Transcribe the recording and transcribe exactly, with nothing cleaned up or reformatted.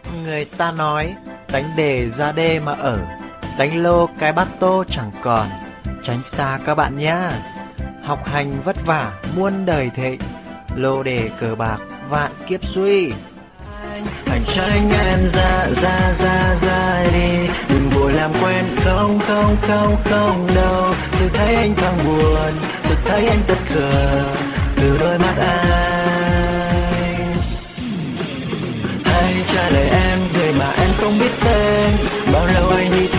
Người ta nói đánh đề ra đê mà ở, đánh lô cái bát tô chẳng còn. Tránh xa các bạn nhá. Học hành vất vả muôn đời thế, lô đề cờ bạc vạn kiếp suy. Hãy tránh em ra ra ra ra đi, đừng vội làm quen. Không không không không đâu, tôi thấy anh càng buồn, tôi thấy anh tất cờ từ đôi mắt anh. Hãy trả lời em người mà em không biết tên, bao lâu anh đi